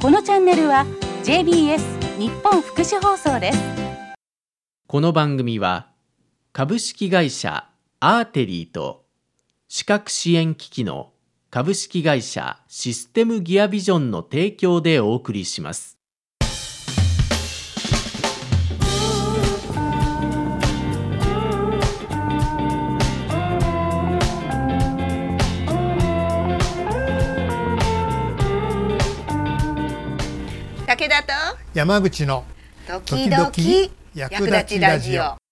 このチャンネルは JBS 日本福祉放送です。 この番組は株式会社アーテリーと視覚支援機器の株式会社システムギアビジョンの提供でお送りします。 武田と山口の時々役立ちラジオ。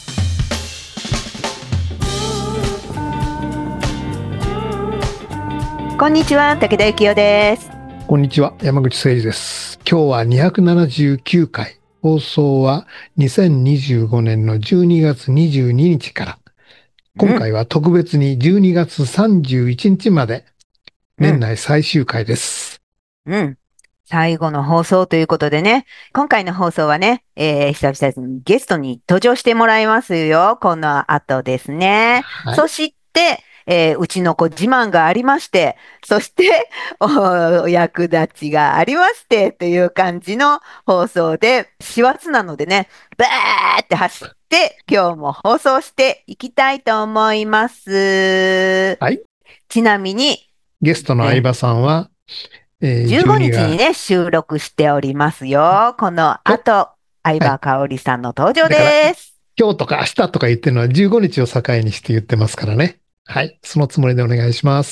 こんにちは、武田幸男です。 こんにちは、山口誠二です。今日は279回、放送は2025年の12月22日から、今回は特別に12月31日まで、年内最終回です。 最後の放送ということでね、今回の放送はね、久々にゲストに登場してもらいますよ。この後ですね。 はい、 そして、うちの子自慢がありまして、そしてお役立ちがありましてという感じの放送で、師走なのでね、バーって走って今日も放送していきたいと思います。 はい。 ちなみに、 ゲストの相葉さんは、 15日にね、収録しておりますよ。この後、相葉香織さんの登場です。 今日とか明日とか言ってるのは15日を境にして言ってますからね。はい。そのつもりでお願いします。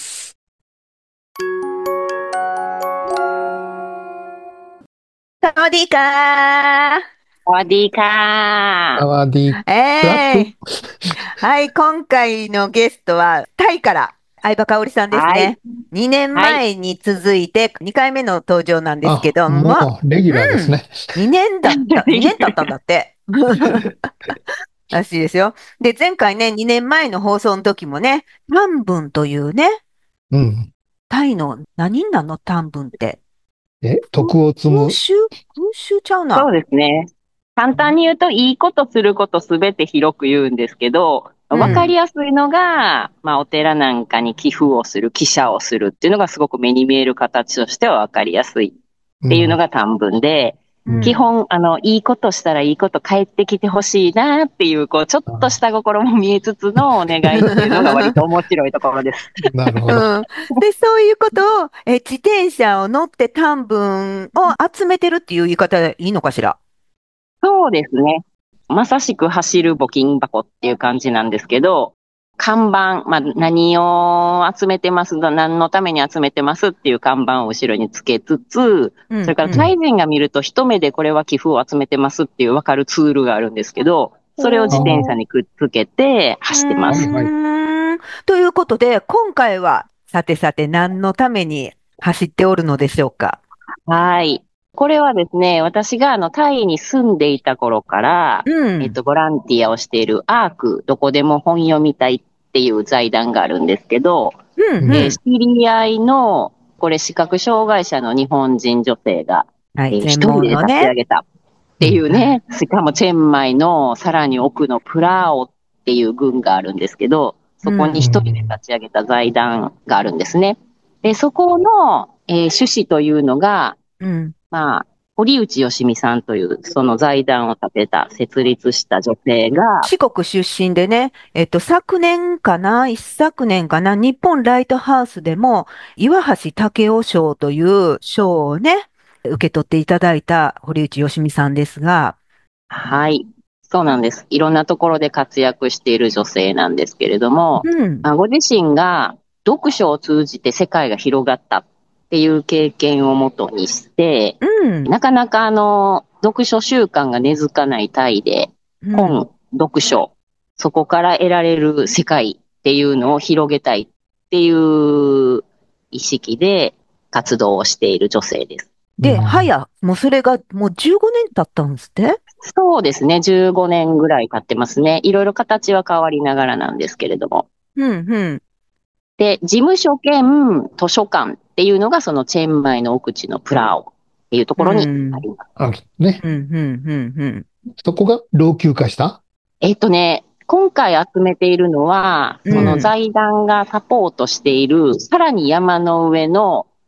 サワディーカー。 サワディーカー。 サワディーカー。 はい、今回のゲストはタイから相葉香織さんですね。はい、2年前に続いて2回目の登場なんですけども。 もうレギュラーですね。 2年経ったんだって。らしいですよ。で、前回ね、2年前の放送の時もね、短文というね、タイの何なの短文って。 徳を積む。 風習ちゃうな。 そうですね。簡単に言うと、いいことすることすべて広く言うんですけど、わかりやすいのが、お寺なんかに寄付をする、寄捨をするっていうのがすごく目に見える形としてはわかりやすいっていうのが短文で、基本、いいことしたらいいこと返ってきてほしいなっていう、ちょっとした心も見えつつのお願いっていうのが割と面白いところです。 なるほど。 で、そういうことを、自転車を乗って短文を集めてるっていう言い方でいいのかしら？ そうですね。まさしく走る募金箱っていう感じなんですけど、看板、何を集めてます、何のために集めてますっていう看板を後ろにつけつつ、それからタイ人が見ると一目でこれは寄付を集めてますっていう分かるツールがあるんですけど、それを自転車にくっつけて走ってます。 ということで、今回はさて何のために走っておるのでしょうか？ はい。これはですね、私がタイに住んでいた頃から、ボランティアをしているアーク、どこでも本読み隊っていう財団があるんですけど、知り合いの、これ視覚障害者の日本人女性が、一人で立ち上げたっていうね、しかもチェンマイのさらに奥のプラーオっていう郡があるんですけど、そこに一人で立ち上げた財団があるんですね。で、そこの、趣旨というのが、堀内義美さんという、その財団を設立した女性が。 四国出身でね、一昨年かな、日本ライトハウスでも、岩橋武雄賞という賞をね、受け取っていただいた堀内義美さんですが。 はい。そうなんです。いろんなところで活躍している女性なんですけれども、ご自身が読書を通じて世界が広がったっていう経験をもとにして、なかなか読書習慣が根付かないタイで、読書、そこから得られる世界っていうのを広げたいっていう意識で活動をしている女性です。 で、もうそれがもう15年経ったんですって？ そうですね。15年ぐらい経ってますね。いろいろ形は変わりながらなんですけれども。で、事務所兼図書館っていうのがそのチェンマイの奥地のプラオっていうところにあります。 そこが老朽化した？ 今回集めているのは、その財団がサポートしている、さらに山の上の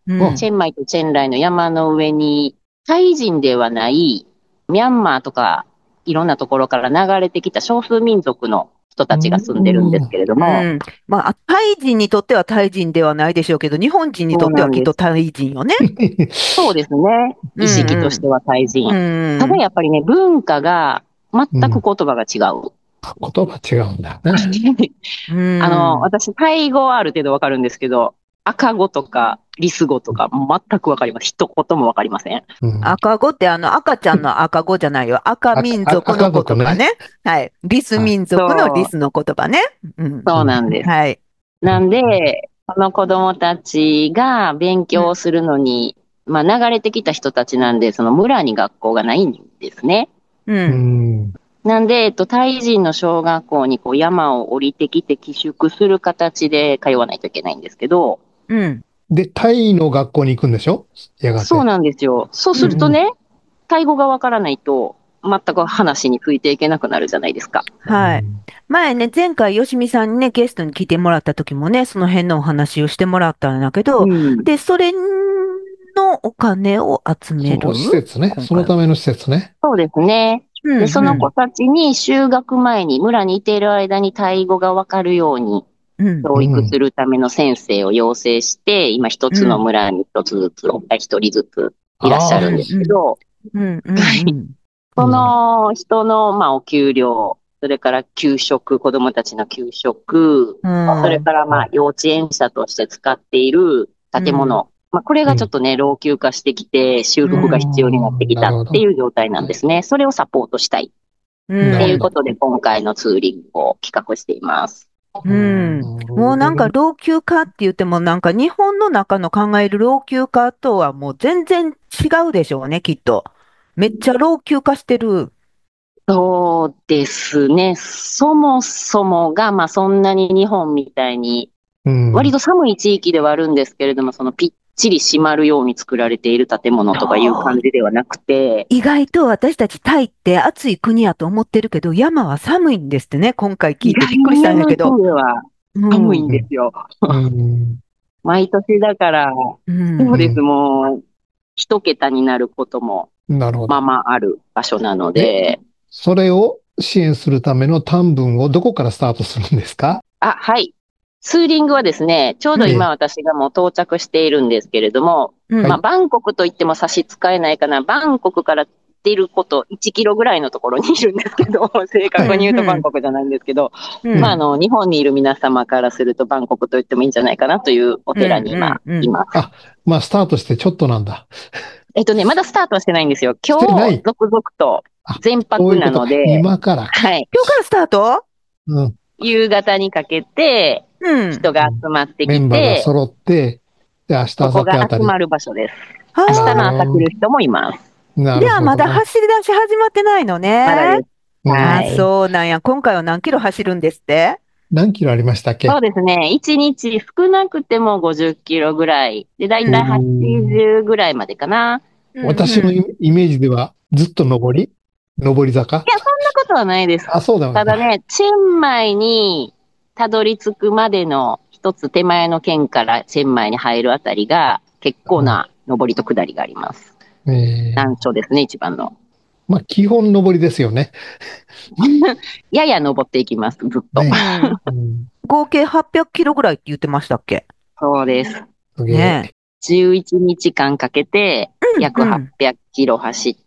うん。 チェンマイとチェンライの山の上に、タイ人ではないミャンマーとかいろんなところから流れてきた少数民族の人たちが住んでるんですけれどうも、 ん。まあ、タイ人にとってはタイ人ではないでしょうけど、日本人にとってはきっとタイ人よね。 そうですね。意識としてはタイ人。ただやっぱりね、文化が全く言葉が違う。 言葉違うんだね。 私、タイ語はある程度わかるんですけど、赤語とかリス語とか全くわかりません。一言もわかりません。 赤語って赤ちゃんの赤語じゃないよ。赤民族の言葉ね。はい。リス民族のリスの言葉ね。 そうなんです。 はい。 なんで、この子供たちが勉強するのに、まあ流れてきた人たちなんで、その村に学校がないんですね。なんで、タイ人の小学校にこう山を降りてきて寄宿する形で通わないといけないんですけど。 で、タイの学校に行くんでしょ？やがて。 そうなんですよ。そうするとね、タイ語がわからないと、全く話についていけなくなるじゃないですか。 はい。前ね、前回、よしみさんにね、ゲストに来てもらった時もね、その辺のお話をしてもらったんだけど、で、それのお金を集める。 施設ね。そのための施設ね。 そうですね。で、その子たちに就学前に、村にいている間にタイ語がわかるように、教育するための先生を養成して、今一つの村に一つずつ、一人ずついらっしゃるんですけど、その人の、まあ、お給料、それから給食、子供たちの給食、それからまあ、幼稚園舎として使っている建物、まあ、これがちょっとね、老朽化してきて、修復が必要になってきたっていう状態なんですね。それをサポートしたい。っていうことで、今回のツーリングを企画しています。 もうなんか老朽化って言ってもなんか日本の中の考える老朽化とはもう全然違うでしょうね、きっと。めっちゃ老朽化してる。 そうですね。そもそもが、まあそんなに日本みたいに、割と寒い地域ではあるんですけれども、そのぴっちり閉まるように作られている建物とかいう感じではなくて。 意外と私たちタイって暑い国やと思ってるけど、山は寒いんですってね、今回聞いてびっくりしたんだけど。 山は寒いんですよ。毎年だから、そうです、もう、一桁になることも、まあまあある場所なので。 それを支援するための短文をどこからスタートするんですか？ はい。ツーリングはですね、ちょうど今私がもう到着しているんですけれども、まあ、バンコクといっても差し支えないかな、バンコクから出ること1キロぐらいのところにいるんですけど、正確に言うとバンコクじゃないんですけど、まあ、日本にいる皆様からするとバンコクと言ってもいいんじゃないかなというお寺に今います。 まあ、スタートしてちょっとなんだ。 まだスタートはしてないんですよ。今日、続々と全泊なので。 今から。 はい。 今日からスタート？ 夕方にかけて、人が集まってきて、 メンバーが揃って、で、明日、 ここが集まる場所です。明日の朝来る人もいます。 では、まだ走り出し始まってないのね。 まだです。はい。 そうなんや。今回は何キロ走るんですって？ 何キロありましたっけ？ そうですね。1日少なくても50キロぐらい。で、だいたい80ぐらいまでかな。 私のイメージでは、ずっと上り坂？いや、そんなことはないです。 そうだね。 ただね、チェンマイにたどり着くまでの一つ手前の県からチェンマイに入るあたりが結構な上りと下りがあります。難所ですね、一番の。 まあ、基本上りですよね。 やや登っていきます、ずっと。 合計800キロぐらいって言ってましたっけ？ そうです。 ね。 11日間かけて約800キロ走って、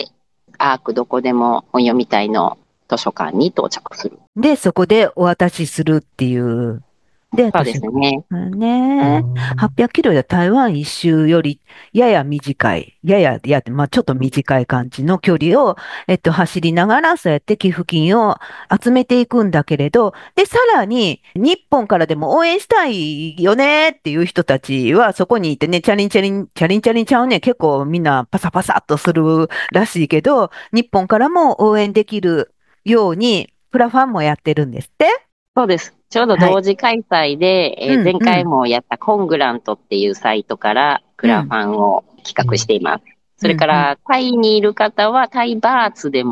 アークどこでも本読みたいの図書館に到着する。 で、そこでお渡しするっていう。で、 そうですね。 800キロで台湾一周よりやや短い、まあちょっと短い感じの距離を、走りながらそうやって寄付金を集めていくんだけれど、で、さらに日本からでも応援したいよねっていう人たちはそこにいてね、チャリンチャリンちゃうね、結構みんなパサパサっとするらしいけど、日本からも応援できるように、クラファンもやってるんですって？ そうです。ちょうど同時開催で、前回もやったコングラントっていうサイトからクラファンを企画しています。それから、タイにいる方はタイバーツでも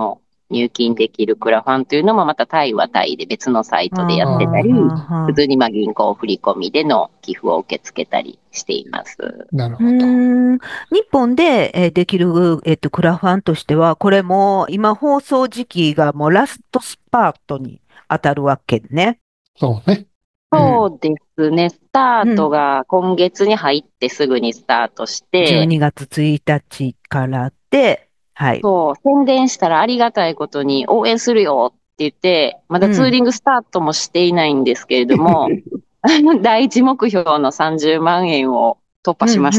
入金できるクラファンというのもまたタイはタイで別のサイトでやってたり、普通に銀行振り込みでの寄付を受け付けたりしています。 なるほど。 日本でできるクラファンとしては、これも今放送時期がもうラストスパートに当たるわけね。 そうね。 そうですね。スタートが今月に入ってすぐにスタートして、 12月1日からで、はい。 そう、宣伝したらありがたいことに応援するよって言って、まだツーリングスタートもしていないんですけれども、第一目標の30万円を突破しました。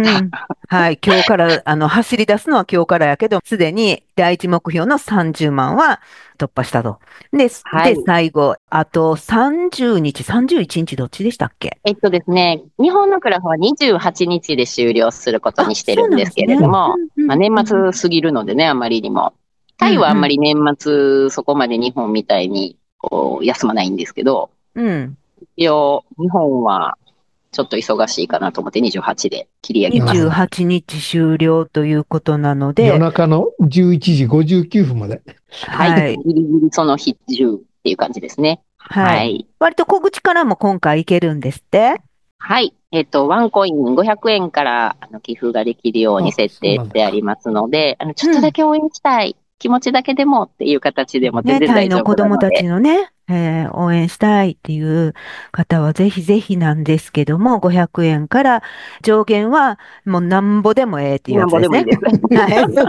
はい。今日から、走り出すのは今日からやけど、すでに第一目標の30万は突破したと。で、 はい、 で、最後、あと30日、31日どっちでしたっけ？ ですね、日本のクラフは28日で終了することにしてるんですけれども、年末過ぎるのでね、あまりにも。タイはあんまり年末そこまで日本みたいにこう休まないんですけど、一応日本はちょっと忙しいかなと思って28で切り上げます。 28日終了ということなので。 夜中の11時59分まで。 はい。ギリギリその日中っていう感じですね。 はい。割と小口からも今回いけるんですって？ はい。ワンコイン500円から寄付ができるように設定してありますので、ちょっとだけ応援したい。気持ちだけでもっていう形でも全然大丈夫なので。タイの子供たちのね、応援したいっていう方はぜひぜひなんですけども、500円から上限はもうなんぼでもええっていうやつですね。 なんぼでもいいです。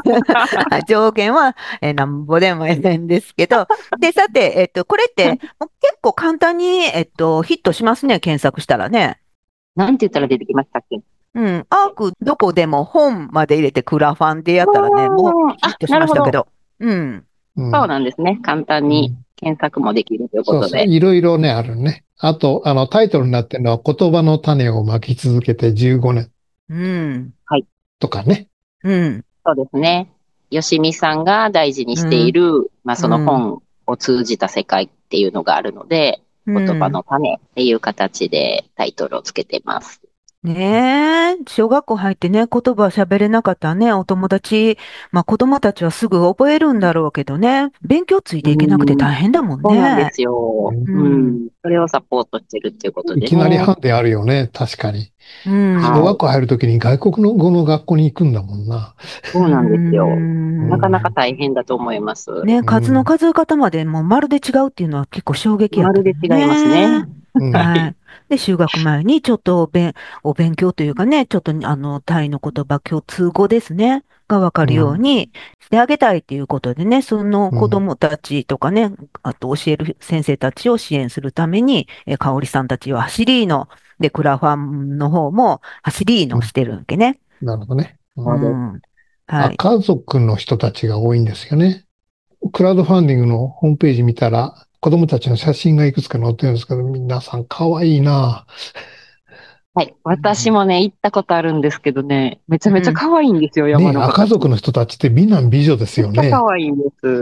上限はなんぼでもええんですけど、で、さて、これって結構簡単に、ヒットしますね、検索したらね。 なんて言ったら出てきましたっけ？ アークどこでも本まで入れてクラファンでやったらね、もうヒットしましたけど。 そうなんですね。簡単に検索もできるということで。 そうそう。いろいろね、あるね。あと、タイトルになってるのは言葉の種をまき続けて15年。 はい。 とかね。 そうですね。よしみさんが大事にしている、その本を通じた世界っていうのがあるので、言葉の種っていう形でタイトルをつけてます。 ねえ、小学校入ってね、言葉喋れなかったね、お友達、子供たちはすぐ覚えるんだろうけどね、勉強ついていけなくて大変だもんね。 そうなんですよ。それをサポートしてるっていうことでね。 いきなりハンデあるよね、確かに。小学校入るときに外国の語の学校に行くんだもんな。 そうなんですよ。なかなか大変だと思います。 ね、数の数え方までもうまるで違うっていうのは結構衝撃やった、ね。 まるで違いますね。 はい。で、修学前にちょっとお勉強というかね、ちょっとタイの言葉、共通語ですね、がわかるようにしてあげたいっていうことでね、その子供たちとかね、あと教える先生たちを支援するために、香織さんたちは走りの、で、クラファンの方も走りのしてるわけね。 なるほどね。 はい。 家族の人たちが多いんですよね。クラウドファンディングのホームページ見たら、子供たちの写真がいくつか載ってるんですけど、皆さん可愛いな。 はい。私もね、行ったことあるんですけどね、めちゃめちゃ可愛いんですよ、山の子。 家族の人たちって美男美女ですよね。 めっちゃ可愛いんです。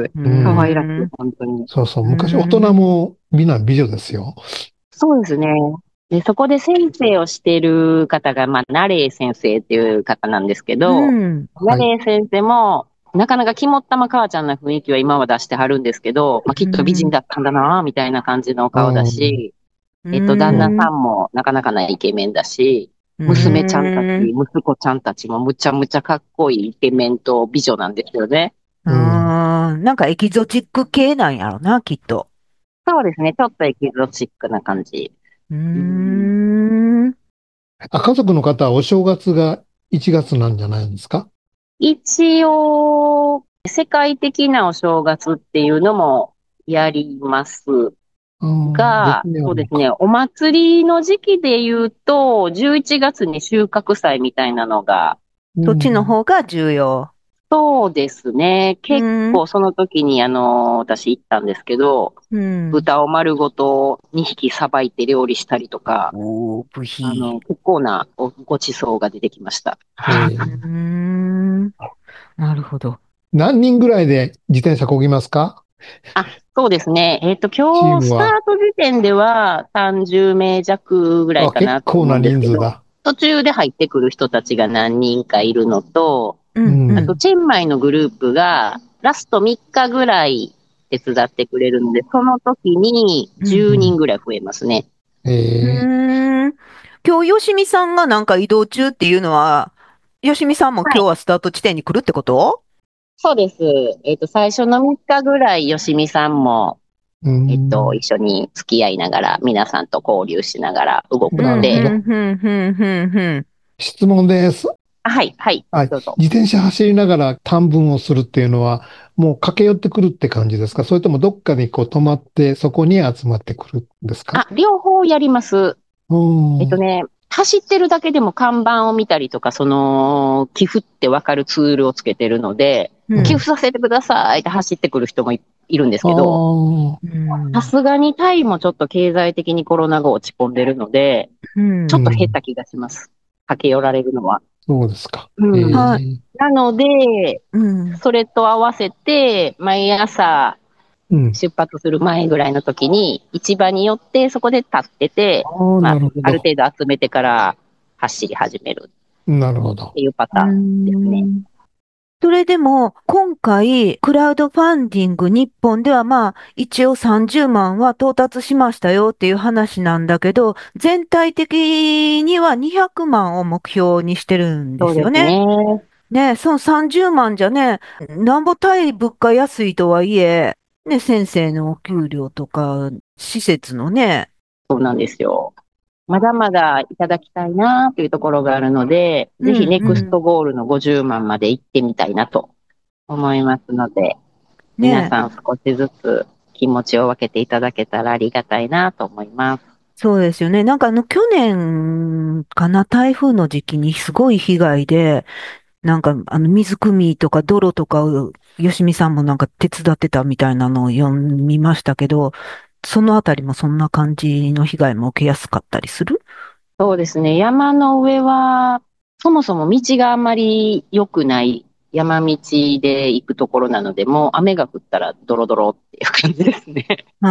可愛らしい、本当に。 そうそう。昔大人も美男美女ですよ。 そうですね。で、そこで先生をしている方が、ナレー先生っていう方なんですけど、ナレー先生も、なかなか肝っ玉母ちゃんな雰囲気は今は出してはるんですけど、きっと美人だったんだな、みたいな感じのお顔だし、旦那さんもなかなかなイケメンだし、娘ちゃんたち、息子ちゃんたちもむちゃむちゃかっこいいイケメンと美女なんですよね。 なんかエキゾチック系なんやろな、きっと。 そうですね。ちょっとエキゾチックな感じ。 家族の方はお正月が1月なんじゃないんですか？ 一応、世界的なお正月っていうのもやりますが、そうですね、お祭りの時期で言うと、11月に収穫祭みたいなのが、 そっちの方が重要。 そうですね。結構その時に私行ったんですけど、豚を丸ごと2匹さばいて料理したりとか、結構なごちそうが出てきました。 なるほど。 何人ぐらいで自転車漕ぎますか？ そうですね。今日スタート時点では30名弱ぐらいかなと思うんですけど。 結構な人数だ。 途中で入ってくる人たちが何人かいるのと、あと、チェンマイのグループが、ラスト3日ぐらい手伝ってくれるので、その時に10人ぐらい増えますね。 今日、よしみさんがなんか移動中っていうのは、よしみさんも今日はスタート地点に来るってこと？ そうです。最初の3日ぐらい、よしみさんも、一緒に付き合いながら、皆さんと交流しながら動くので。 質問です。 はい、はい、 はい。 どうぞ。 自転車走りながら短文をするっていうのは、もう駆け寄ってくるって感じですか？それともどっかにこう止まって、そこに集まってくるんですか？ 両方やります。走ってるだけでも看板を見たりとか、寄付ってわかるツールをつけてるので、寄付させてくださいって走ってくる人もいるんですけど、さすがにタイもちょっと経済的にコロナ後落ち込んでるので、ちょっと減った気がします。駆け寄られるのは。 そうですか。 なので、それと合わせて、毎朝、出発する前ぐらいの時に、市場に寄ってそこで立ってて、ある程度集めてから走り始める。 なるほど。 っていうパターンですね。 それでも、今回、クラウドファンディング日本では一応30万は到達しましたよっていう話なんだけど、全体的には200万を目標にしてるんですよね。 そうですね。 ね、その30万じゃね、なんぼ対物価安いとはいえ、ね、先生のお給料とか、施設のね。 そうなんですよ。まだまだいただきたいなというところがあるので、ぜひネクストゴールの50万まで行ってみたいなと思いますので、皆さん少しずつ気持ちを分けていただけたらありがたいなと思います。 そうですよね。なんか去年かな、台風の時期にすごい被害で、なんか水汲みとか泥とかを、よしみさんもなんか手伝ってたみたいなのを読みましたけど、そのあたりもそんな感じの被害も受けやすかったりする？ そうですね。山の上は、そもそも道があんまり良くない山道で行くところなので、もう雨が降ったらドロドロっていう感じですね。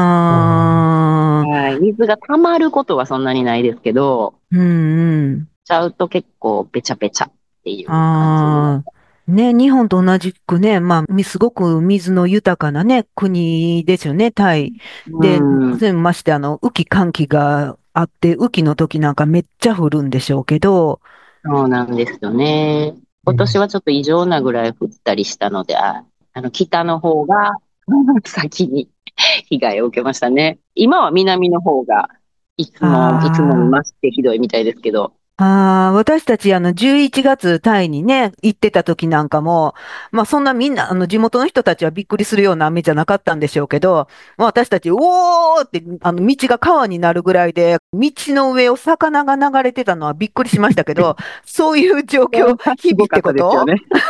はい。水が溜まることはそんなにないですけど、ちゃうと結構べちゃべちゃっていう感じ。 ね、日本と同じくね、すごく水の豊かなね、国ですよね、タイ。で、まして雨季乾季があって、雨季の時なんかめっちゃ降るんでしょうけど。 そうなんですよね。今年はちょっと異常なぐらい降ったりしたので、北の方が先に被害を受けましたね。今は南の方がいつもに増してひどいみたいですけど。 私たち11月タイにね、行ってた時なんかも、そんなみんな、地元の人たちはびっくりするような雨じゃなかったんでしょうけど、私たち、おーって、道が川になるぐらいで、道の上を魚が流れてたのはびっくりしましたけど、そういう状況、日々ってこと？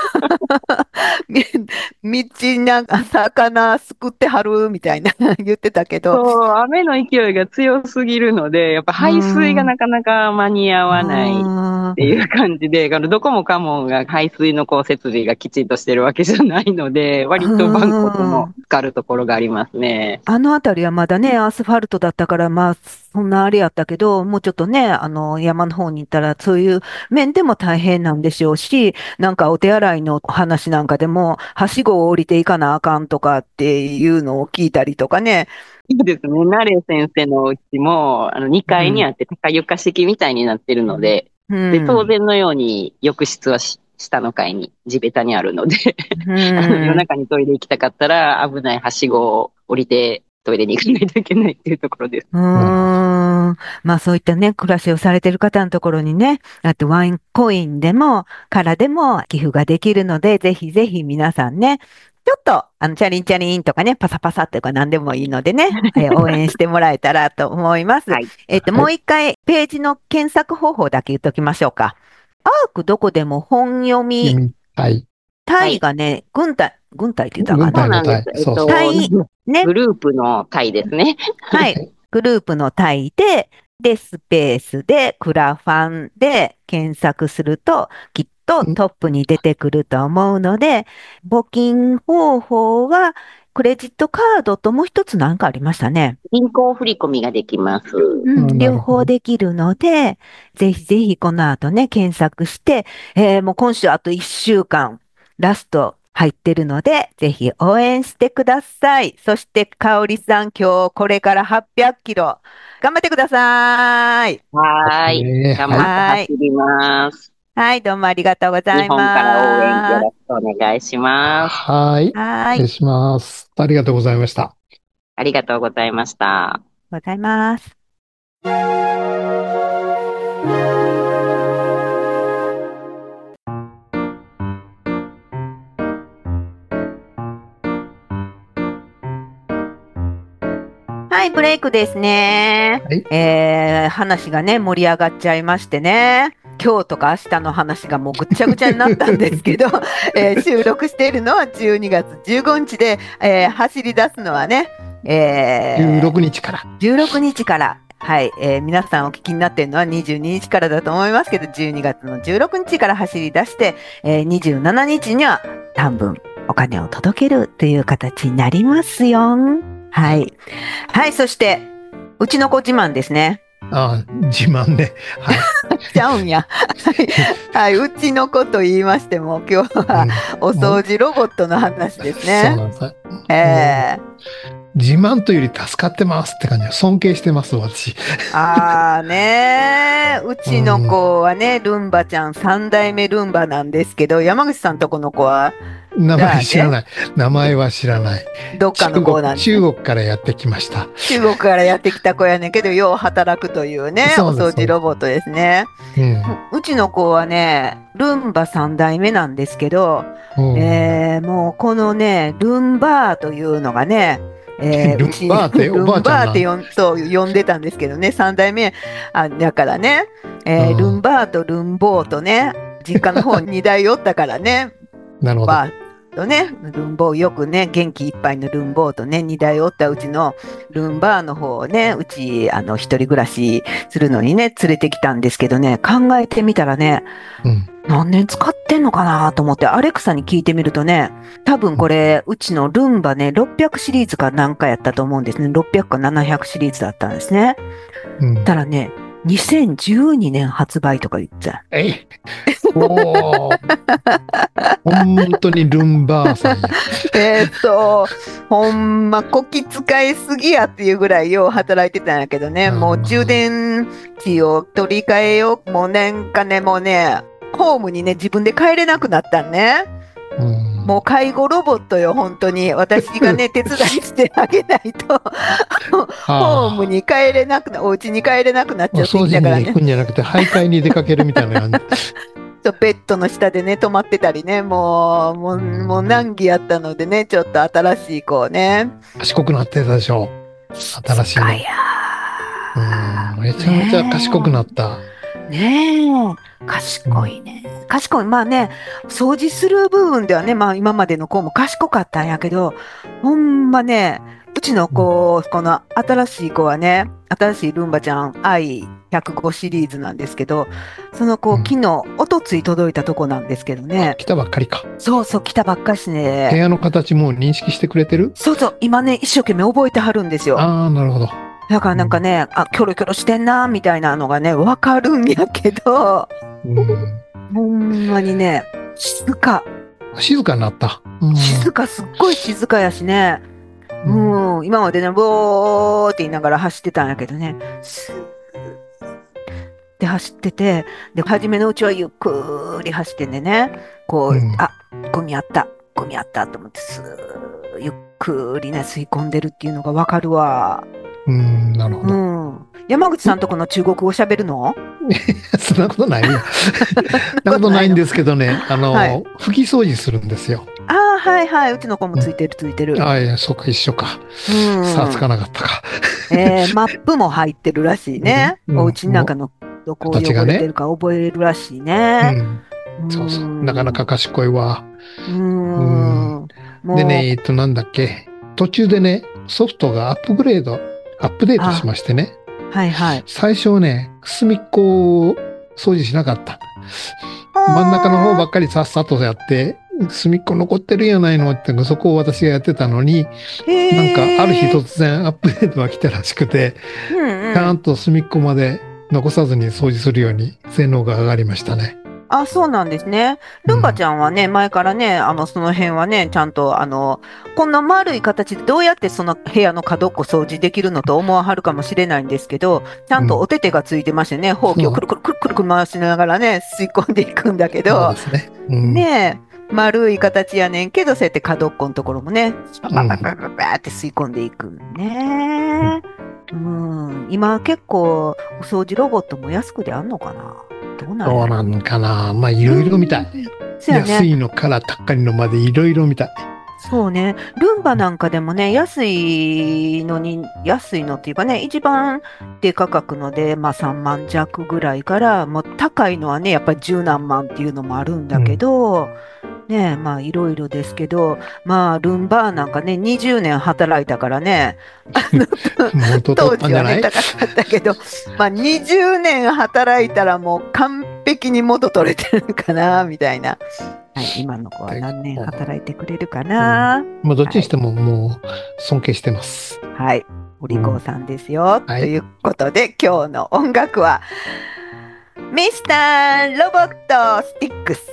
道なんか魚すくってはるみたいな言ってたけど。 そう、雨の勢いが強すぎるので、やっぱ排水がなかなか間に合わないっていう感じで、どこもかもが排水の設備がきちんとしてるわけじゃないので、割とバンコとも浸かるところがありますね。 あの辺りはまだね、アスファルトだったから、そんなあれやったけど、もうちょっとね、山の方に行ったら、そういう面でも大変なんでしょうし、なんかお手洗いの話なんかでも、はしごを降りていかなあかんとかっていうのを聞いたりとかね。 いいですね。ナレ先生のお家も、2階にあって高床式みたいになってるので、で当然のように浴室は下の階に地べたにあるので夜中にトイレ行きたかったら危ないはしごを降りてトイレに行かないといけないっていうところです。 そういったね、暮らしをされている方のところにね、あとワインコインでも、からでも寄付ができるので、ぜひぜひ皆さんね、ちょっと、チャリンチャリンとかね、パサパサとか何でもいいのでね、応援してもらえたらと思います。もう一回、ページの検索方法だけ言っときましょうか。アークどこでも本読み。タイがね、軍隊って言ったかな。 そうなんです。タイ、ね。グループのタイですね。 はい。グループのタイで、スペースで、クラファンで検索すると、きっとトップに出てくると思うので、募金方法は、クレジットカードともう一つなんかありましたね。 銀行振込ができます。 両方できるので、ぜひぜひこの後ね、検索して、もう今週あと1週間、ラスト入ってるので、ぜひ応援してください。そして、かおりさん、今日これから800キロ、頑張ってください。 はーい。頑張って走ります。 はい、どうもありがとうございます。 日本から応援よろしくお願いします。 はい。お願いします。ありがとうございました。 ありがとうございました。 ございます。はい、ブレイクですね。はい、話がね、盛り上がっちゃいましてね。今日とか明日の話がもうぐっちゃぐちゃになったんですけど、収録しているのは12月15日で、走り出すのはね、 16日から。 16日から。はい、皆さんお聞きになっているのは22日からだと思いますけど、12月の16日から走り出して、27日には短文、お金を届けるという形になりますよ。はい。はい、そして、うちの子自慢ですね。 ああ、自慢ね。はい。 ちゃうんや。はい、うちの子と言いましても、今日はお掃除ロボットの話ですね。 そうなんです。自慢というより助かってますって感じで尊敬してます、私。 あーねー、うちの子はね、ルンバちゃん3代目ルンバなんですけど、山口さんとこの子は名前知らない。名前は知らない。 どっかの子なんで。 中国からやってきました。 中国からやってきた子やねんけど、よう働くというね、お掃除ロボットですね。うちの子はね、ルンバ3代目なんですけど、もうこのね、ルンバーというのがね、 ルンバーっておばあちゃん呼んでたんですけどね、3代目だからね、ルンバーとルンボーとね、実家の方に2代おったからね。 なるほど。 とね、ルンボーよくね、元気いっぱいのルンボーとね、2代おったうちのルンバーの方をね、うち一人暮らしするのにね、連れてきたんですけどね、考えてみたらね、何年使ってんのかなと思って、アレクサに聞いてみるとね、多分これ、うちのルンバね、600シリーズか何かやったと思うんですね。600か700シリーズだったんですね。たらね、2012年発売とか言ってた。 おー。本当にルンバーさんや。 ほんまこき使いすぎやっていうぐらいよう働いてたんやけどね、もう充電器を取り替えよう、もうなんかね、もうね、ホームにね、自分で帰れなくなったんね。もう介護ロボットよ、本当に。私がね、手伝いしてあげないと、ホームに帰れなくな、お家に帰れなくなっちゃってきたからね。 お掃除に行くんじゃなくて、徘徊に出かけるみたいな感じ。 ベッドの下でね、泊まってたりね、もう難儀やったのでね、ちょっと新しい子をね。 賢くなってたでしょ。新しいの。めちゃめちゃ賢くなった。 ねえ、賢いね。賢い。まあね、掃除する部分ではね、まあ今までの子も賢かったんやけど、ほんまね、うちの子、この新しい子はね、新しいルンバちゃん I105 シリーズなんですけど、その子、昨日、おとつい届いたとこなんですけどね。 来たばっかりか。 そうそう、来たばっかりしね。 部屋の形もう認識してくれてる？ そうそう、今ね、一生懸命覚えてはるんですよ。 ああ、なるほど。 だからなんかね、キョロキョロしてんな、みたいなのがね、わかるんやけど、ほんまにね、静かになった。 すっごい静かやしね。今までね、ボーって言いながら走ってたんやけどね、スーって走ってて、で、初めのうちはゆっくり走ってんでね、こう、ゴミあったと思って、ゆっくりね、吸い込んでるっていうのがわかるわ。 なるほど。 山口さんとこの中国語喋るの？ そんなことないよ。そんなことないんですけどね、拭き掃除するんですよ。 はいはい。うちの子もついてる。 いや、そうか、一緒か。さあ、つかなかったか。 マップも入ってるらしいね。お家の中のどこを汚れてるか覚えるらしいね。 そうそう。なかなか賢いわ。でね、なんだっけ。途中でね、ソフトがアップデートしましてね。 はいはい。 最初ね、隅っこを掃除しなかった。真ん中の方ばっかりさっさとやって、隅っこ残ってるやないのって、そこを私がやってたのに、なんかある日突然アップデートが来たらしくて、ちゃんと隅っこまで残さずに掃除するように性能が上がりましたね。 あ、そうなんですね。ルンバちゃんはね、前からね、その辺はね、ちゃんと、こんな丸い形でどうやってその部屋の角っこ掃除できるのと思わはるかもしれないんですけど、ちゃんとお手手がついてましてね、ほうきをくるくるくるくるくる回しながらね、吸い込んでいくんだけそうど、 ですね。 ねえ、丸い形やねんけど、そうやって角っこのところもね、ババババババって吸い込んでいくね。今結構、お掃除ロボットも安くであんのかな。どうなんそうなんかな。まあ、いろいろ見たい。 そうやね。 安いのから高いのまでいろいろ見たい。 そうね。ルンバなんかでもね、安いのっていうかね、一番低価格ので、まあ3万弱ぐらいから、もう高いのはね、やっぱり十何万っていうのもあるんだけど、ね、まあいろいろですけど、まあルンバーなんかね、20年働いたからね、 元取ったんじゃない？ 当時はね、高かったけど、まあ20年働いたらもう完璧に元取れてるかな、みたいな。はい、今の子は何年働いてくれるかな。 まあどっちにしてももう尊敬してます。 はい、お利口さんですよ。 はいということで今日の音楽はミスターロボットスティックス。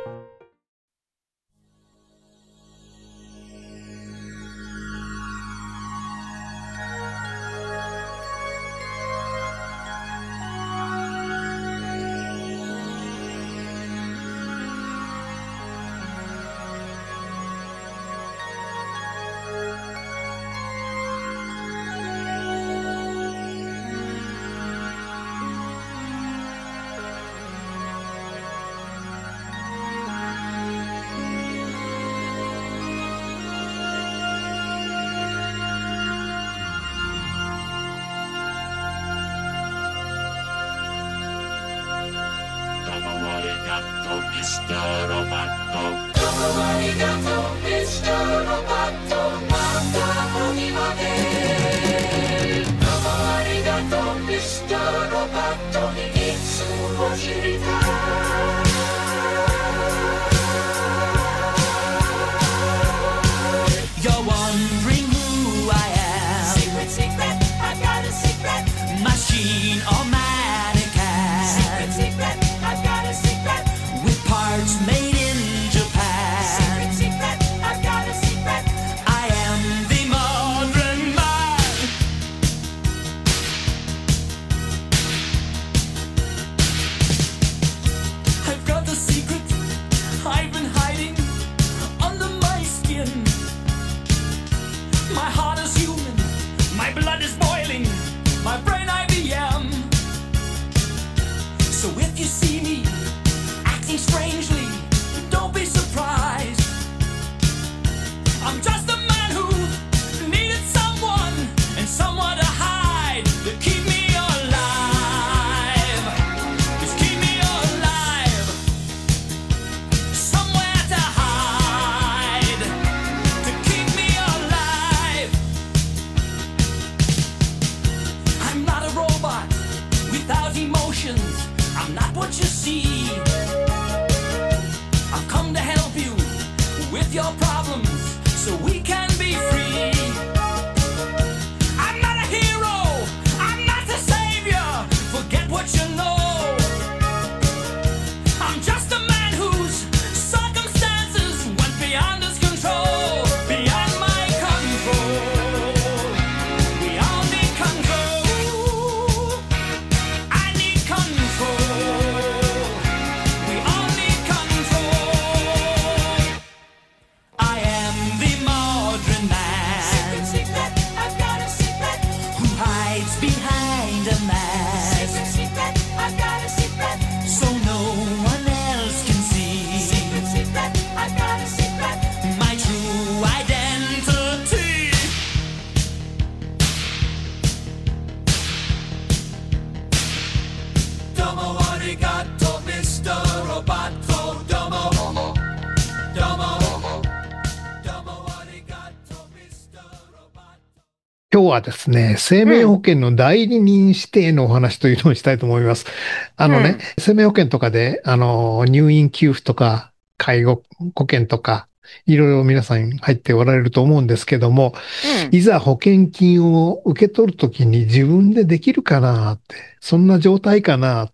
今日はですね、生命保険の代理人指定のお話というのをしたいと思います。生命保険とかで、入院給付とか、介護保険とか、いろいろ皆さん入っておられると思うんですけども、いざ保険金を受け取るときに自分でできるかなって、そんな状態かなと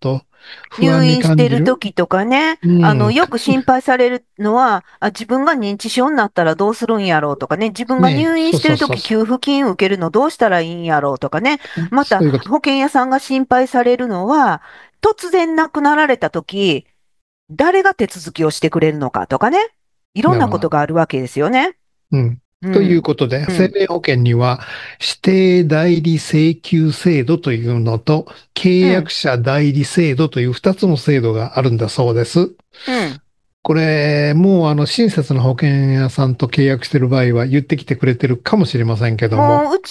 不安に入院して感じる。 る時とかね、 うん。 よく心配されるのは、自分が認知症になったらどうするんやろうとかね、自分がね、 入院そうしてる時そうそうそ給付金受けるのどうしたらいいんやろうとかね、 う。 またそういうこと。 保険屋さんが心配されるのは、突然亡くなられた時、誰が手続きをしてくれるのかとかね、いろんなことなるほど。 があるわけですよね。 うん。といううん、 ことで、 うん、 生命保険には指定代理請求制度というのと、契うん、 約者代理制度という2つの制度があるんだそうです。 うん。 これ、もう親切な保険屋さんと契約している場合は言ってきてくれてるかもしれませんけども、 もう、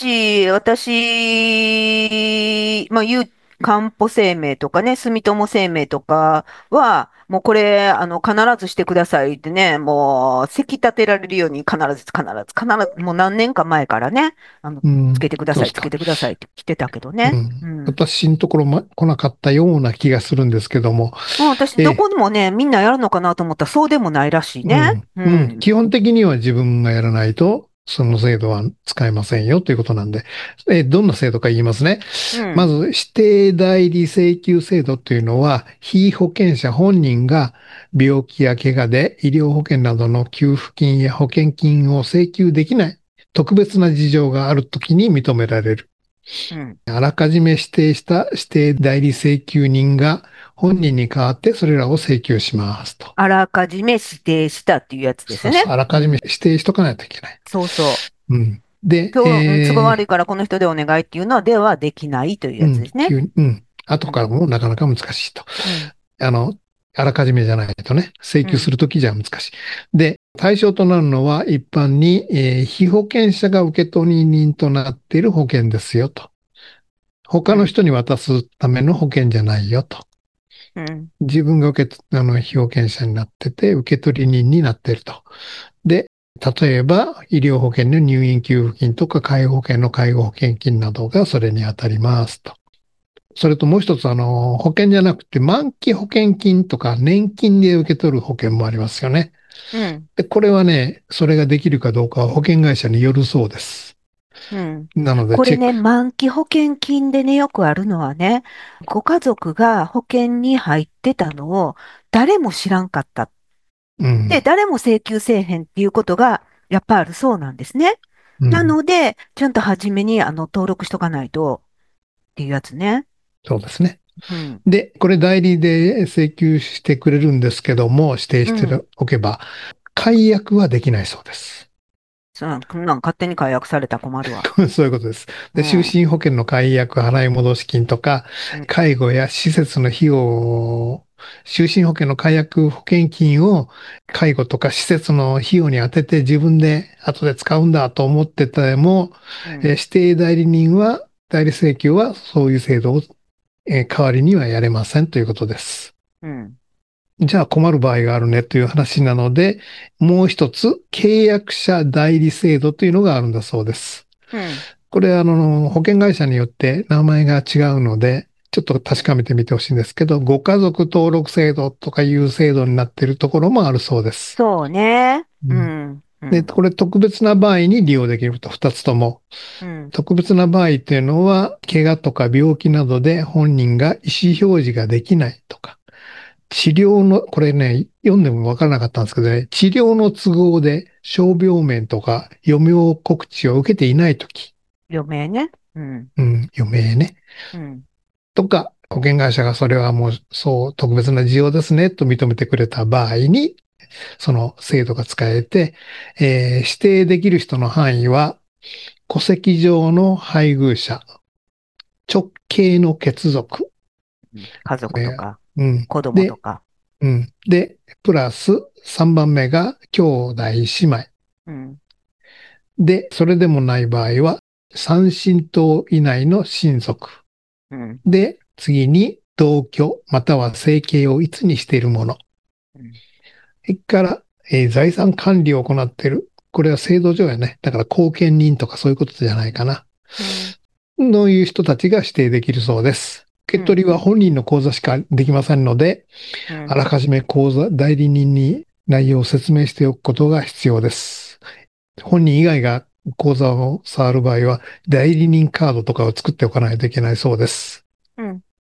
私、まあ、かんぽ生命とかね、住友生命とかは、もうこれ、必ずしてくださいってね、もう、せき立てられるように必ず、もう何年か前からね、 うん、 つけてください、つけそうですか。 てくださいって来てたけどね。 うん。 うん。 私のところ、来なかったような気がするんですけども、 もう私、どえこでもね、みんなやるのかなと思ったら、そうでもないらしいね。 うん。うん。 うん。 基本的には自分がやらないと、その制度は使えませんよということなんで、どんな制度か言いますね。 うん。 まず、指定代理請求制度というのは、被保険者本人が病気や怪我で医療保険などの給付金や保険金を請求できない特別な事情があるときに認められる。 うん。 あらかじめ指定した指定代理請求人が本人に代わってそれらを請求しますと。 あらかじめ指定したっていうやつですね。 そうそう、あらかじめうん。 指定しとかないといけない。 そうそう。 うん。で、 今日、都合悪いからこの人でお願いっていうのは、ではできないといううん、 やつですね。 うん。後からうん、 もなかなか難しいと。 うん、 あの、あらかじめじゃないとね、請うん、 求するときじゃ難しい。で、対象となるのは一般に、被保険者が受取人となっている保険ですよと。他のうん、 人に渡すための保険じゃないよと。 うん、 自分が被保険者になってて、受取人になっていると。で、例えば、医療保険の入院給付金とか、介護保険の介護保険金などがそれに当たりますと。それともう一つ、保険じゃなくて、満期保険金とか年金で受け取る保険もありますよね。 うん、 で、これはね、それができるかどうかは保険会社によるそうです。 うん。 なので、 これね、 チェック。 満期保険金でね、よくあるのはね、ご家族が保険に入ってたのを誰も知らんかった。で、 うん。 誰も請求せえへんっていうことがやっぱあるそうなんですね。なうん。 ので、ちゃんと初めに登録しとかないとっていうやつね。 そうですね。 うん、 で、これ代理で請求してくれるんですけども、指定してうん。 おけば、解約はできないそうです。 こんなん勝手に解約されたら困るわ。 そういうことです。で、就うん、 寝保険の解約、払い戻し金とか、 うん、 介護や施設の費用、就寝保険の解約保険金を介護とか施設の費用に当てて自分で後で使うんだと思ってても、 うん、 指定代理人は、代理請求はそういう制度を、代わりにはやれませんということです。 うん、 じゃあ困る場合があるねという話なので、もう一つ、契約者代理制度というのがあるんだそうです。 うん。 これ、保険会社によって名前が違うので、ちょっと確かめてみてほしいんですけど、ご家族登録制度とかいう制度になっているところもあるそうです。 そうね。 うん。 うん、うで、 ん、 これ特別な場合に利用できると、二つとも。 うん、 特別な場合っていうのは、怪我とか病気などで本人が意思表示ができないとか、治療の、これね、読んでもわからなかったんですけどね、治療の都合で傷病面とか余命告知を受けていないとき、 余命ね。うん、 うん、余命ね。 うん、 とか、保険会社がそれはもうそう特別な事情ですねと認めてくれた場合に、その制度が使えて、指定できる人の範囲は、戸籍上の配偶者、直系の血族、 家族とか、 うん。 子供とで、 か。 うん。で、プラス3番目が兄弟姉妹。 うん、 で、それでもない場合は、三親等以内の親族。 うん、 で、次に同居または生計をいつにしているもの。 うん、 それから、財産管理を行っている。これは制度上やね。だから後見人とかそういうことじゃないかな。 うん、 のいう人たちが指定できるそうです。受け取りは本人の口座しかできませんので、 うん、 あらかじめ口座、代理人に内容を説明しておくことが必要です。本人以外が口座を触る場合は、代理人カードとかを作っておかないといけないそうです。 うん。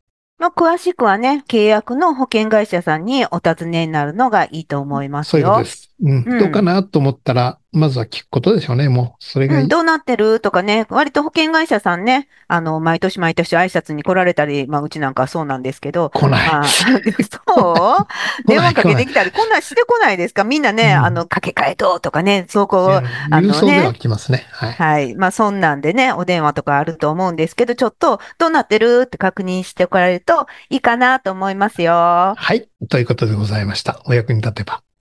まあ、詳しくはね、契約の保険会社さんにお尋ねになるのがいいと思いますそういうことでよ。 す。どうかなと思ったら、まずは聞くことでしょうね。もう、それがいい。 どうなってるとかね、割と保険会社さんね、毎年毎年挨拶に来られたり、まあ、うちなんかはそうなんですけど、 来ない。 まあ、そう電話かけてきたり、こんなんしてこないですかみんなね、掛け替えとかね、そうこう、 郵送では来ますね。はい。 はい。まあ、そんなんでね、お電話とかあると思うんですけど、ちょっと、どうなってるって確認してこられるといいかなと思いますよ。 はい。ということでございました。お役に立てば。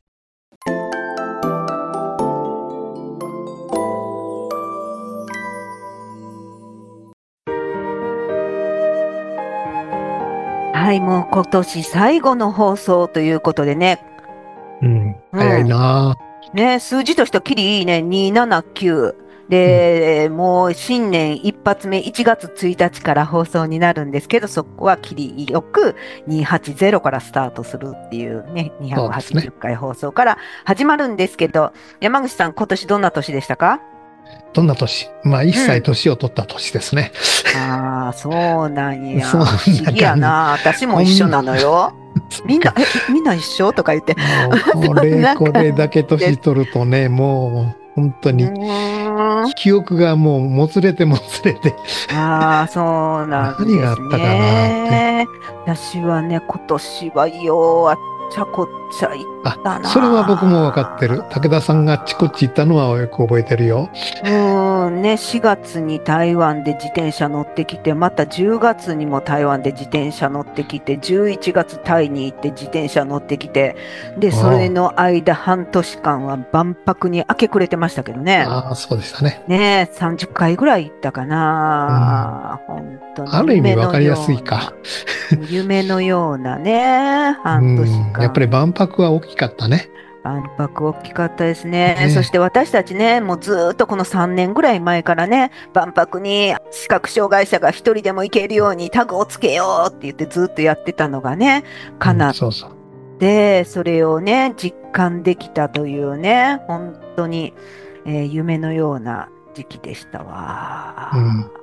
はい。もう今年最後の放送ということでね。 早いなね、数字としてはきりいいね。279。で、もう新年一発目1月1日から放送になるんですけど、そこはきりよく280からスタートするっていうね、280回放送から始まるんですけど、山口さん、今年どんな年でしたか？ どんな年？まあ、一歳年を取った年ですね。 ああ、そうなんや。 そんな感じ。 不思議やな。私も一緒なのよ。みんな一緒とか言って。 これだけ年取るとね、もう本当に記憶がもうもつれて。 ああ、そうなんですね。 何があったかなって。 私はね、今年はようあっちゃこっちゃ行ったな。 それは僕も分かってる。武田さんがあっちこっち行ったのはよく覚えてるよ。 ね、4月に台湾で自転車乗ってきて、また10月にも台湾で自転車乗ってきて、11月タイに行って自転車乗ってきて、で、それの間半年間は万博に明け暮れてましたけどね。 ああ、そうでしたね。 ね、30回ぐらい行ったかな。本当に。 ある意味分かりやすいか。 夢のようなね、半年間。 やっぱり万博は大きかったね。 万博大きかったですね。そして私たちね、もうずっとこの3年ぐらい前からね、万博に視覚障害者が一人でも行けるようにタグをつけようって言ってずっとやってたのがね、叶って、それをね、実感できたというね、本当に、夢のような時期でしたわ。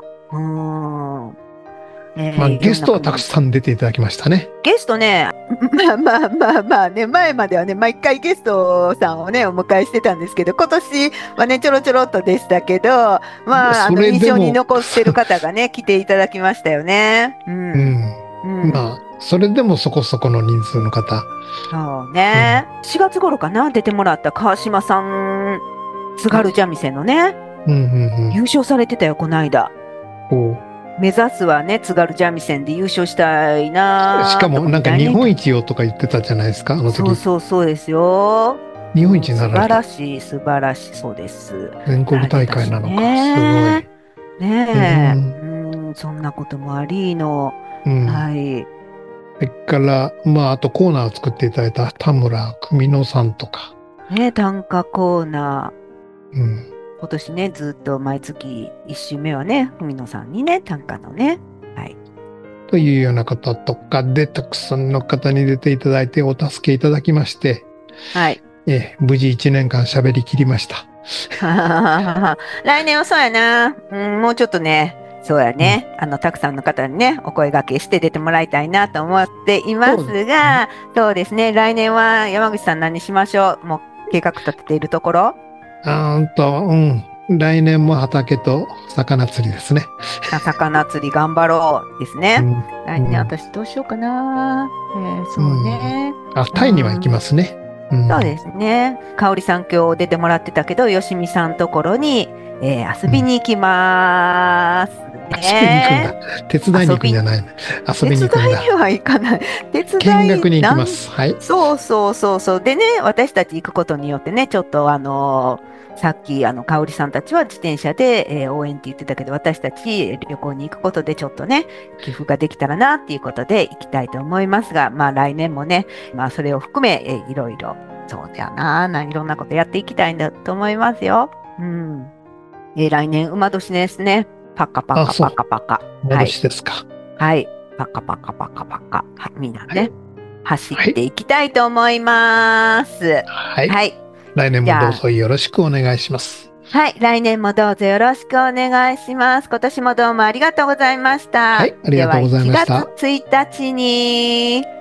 ゲストはたくさん出ていただきましたね。 ゲストね、まあね、前まではね、毎回ゲストさんをね、お迎えしてたんですけど、今年はね、ちょろちょろっとでしたけど、まあ、印象に残ってる方がね、来ていただきましたよね。 まあ、それでもそこそこの人数の方。 そうね。4月頃かな、出てもらった川島さん、津軽三味線のね、優勝されてたよ、この間。目指すはね、津軽三味線で優勝したいな。 しかもなんか日本一よとか言ってたじゃないですか、あの時。 そうですよ。 日本一になられた。 素晴らしい、そうです。 全国大会なのか、すごい。 ねえ、そんなこともありの。はい。 それから、まあ、あとコーナーを作っていただいた田村久美乃さんとか。 ね、短歌コーナー。今年ね、ずっと毎月1週目はね、文野さんにね、短歌のね、はい。 というようなこととかで、たくさんの方に出ていただいてお助けいただきまして、 はい。 無事1年間喋りきりました。 来年はそうやな。もうちょっとね、そうやね、たくさんの方にね、お声掛けして出てもらいたいなと思っていますが、そうですね、来年は山口さん何しましょう？もう計画立てているところ？ 来年も畑と魚釣りですね。 魚釣り頑張ろうですね。来年私どうしようかな。そうね。 タイには行きますね。 そうですね。香織さん今日出てもらってたけど、よしみさんところに、遊びに行きます。 遊びに行くんだ。手伝いに行くんじゃない。遊びに行くんだ。 手伝いには行かない。 見学に行きます。はい。 そう。でね、私たち行くことによってね、ちょっとさっき香織さんたちは自転車で、応援って言ってたけど、私たち旅行に行くことでちょっとね、寄付ができたらなっていうことで行きたいと思いますが、まあ来年もね、まあそれを含め、いろいろ、そうだよな、いろんなことやっていきたいんだと思いますよ。来年馬年ですね。パカパカパカパカ。 馬年ですか。 はい。パカパカパカパカ。みんなね、走っていきたいと思います。 はい。来年もどうぞよろしくお願いします。 はい、来年もどうぞよろしくお願いします。今年もどうもありがとうございました。 はい、ありがとうございました。 では1月1日に